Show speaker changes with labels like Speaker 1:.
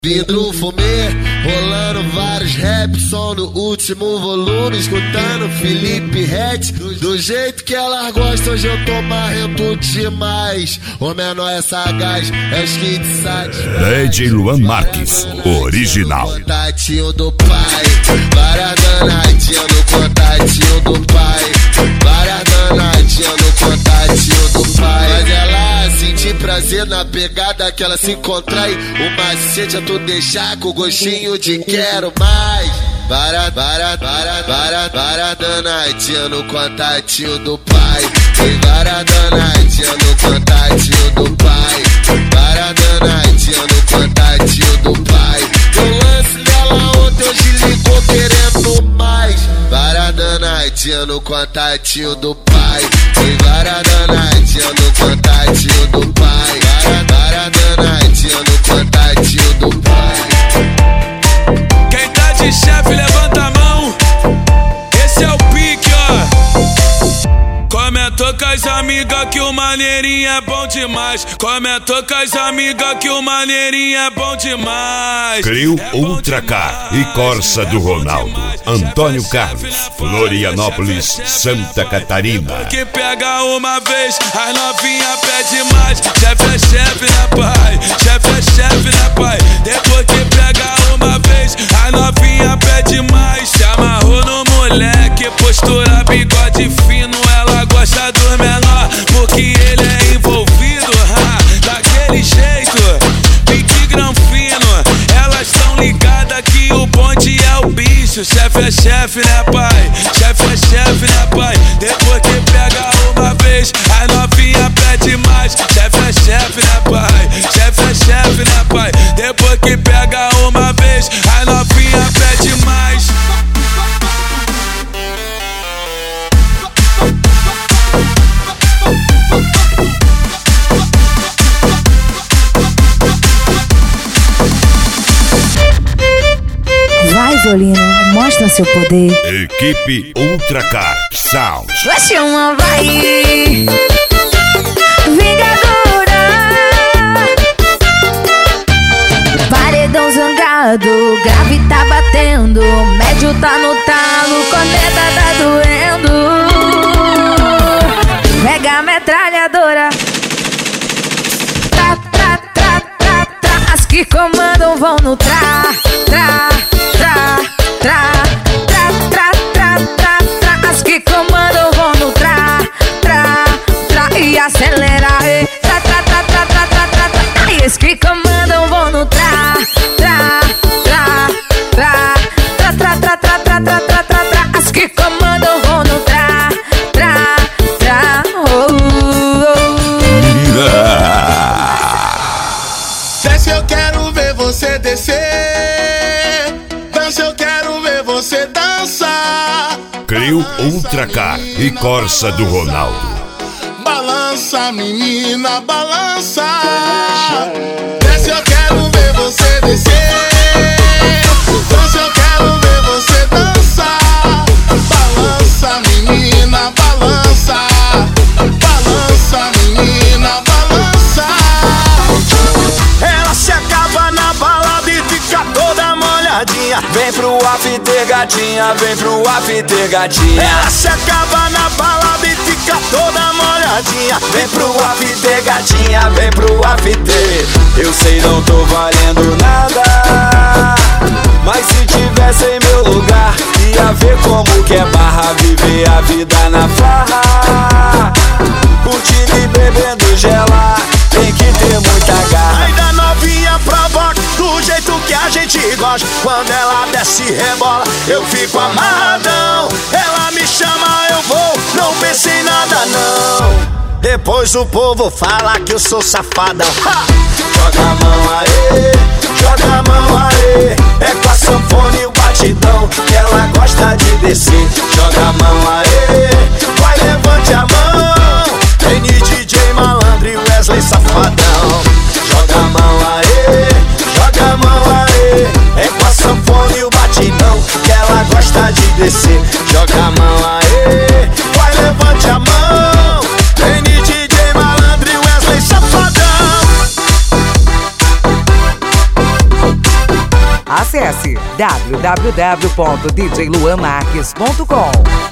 Speaker 1: Vidro fumê, rolando vários raps, som no último volume, escutando Felipe Ret. Do jeito que elas gostam, hoje eu tô marrento demais. O menor é sagaz, é os que te satisfaz.
Speaker 2: DJ Luan Marques, original.
Speaker 1: Contatinho do pai, várias danadinhas no contatinho do pai. Várias danadinhas no contatinho do pai. Mas ela sentir prazer na pegada que ela se contrai. O macete é tu deixar com gostinho de quero mais. Para danadinha no contatinho do pai. Tem várias danadinha no contatinho do pai. Para danadinha no contatinho do pai. O lance dela ontem hoje ligou querendo mais. Para danadinha no contatinho do pai. Tem várias danadinha no contatinho do pai. Para danadinha no contatinho do pai.
Speaker 3: Quem tá de chefe levanta a mão. Esse é o pique, ó. Comentou com as amigas que o maneirinho é bom demais. Comentou com as amigas que o maneirinho é bom demais.
Speaker 2: Crio Ultracar e Corsa do Ronaldo. Antônio Carlos, Florianópolis, Santa Catarina.
Speaker 3: Que pega uma vez, as novinha pede mais. Chefe é chefe, né, pai? Chefe é chefe, né, pai? Depois que pega uma vez, as novinha pede mais. Se amarrou no moleque, postura, bigode fino. Ela gosta do menor, porque ele é envolvido, daquele jeito, pique granfino. Elas tão ligadas que o bonde é o bicho. Chefe é chefe, né, pai? Chefe é chefe, né, pai? Depois que pega uma vez, a novinha pede mais. Chefe é chefe, né, pai? Chefe é chefe, né, pai? Depois que pega uma vez, a novinha pede mais.
Speaker 4: Vai, Violino, mostra seu poder.
Speaker 2: Equipe Ultracar Sound.
Speaker 4: Vai uma vai, vingadora. Paredão zangado, grave tá batendo, médio tá no talo, corneta tá doendo. Mega metralhadora. As que comandam vão no as que comandam vão no e acelera, e as que comandam vão no as que comandam vão no
Speaker 5: Desce, eu quero ver você descer. Dança, eu quero ver você dançar.
Speaker 2: Crio Ultracar e Corsa do Ronaldo.
Speaker 5: Balança, menina, balança. Desce, eu quero ver você descer. Dança, eu quero ver você dançar. Balança, menina, balança. Balança, menina, balança. Ela se acaba na balada e fica toda molhadinha. Vem pro after, gatinha, vem pro after, gatinha. Ela se acaba na balada e fica toda molhadinha. Vem pro after, gatinha, vem pro after. Eu sei, não tô valendo nada, mas se tivesse em meu lugar, ia ver como que é barra, viver a vida na farra. Curtindo e bebendo gelar, tem que ter muita garra. Ainda novinha provoca do jeito que a gente gosta. Quando ela desce e rebola, eu fico amarradão. Ela me chama, eu vou, não pense em nada não. Depois o povo fala que eu sou safadão. Joga a mão aí, joga a mão aí. É com a sanfona e o batidão que ela gosta de descer. Joga a mão aí, vai, levante a mão. Tem DJ Malandro e Wesley Safadão. Joga a mão aí, joga a mão aí. É com a sanfona e o batidão que ela gosta de descer. Joga a mão aí, vai, levante a mão. Tem DJ Malandro e Wesley Safadão.
Speaker 6: Acesse www.djluanmarques.com.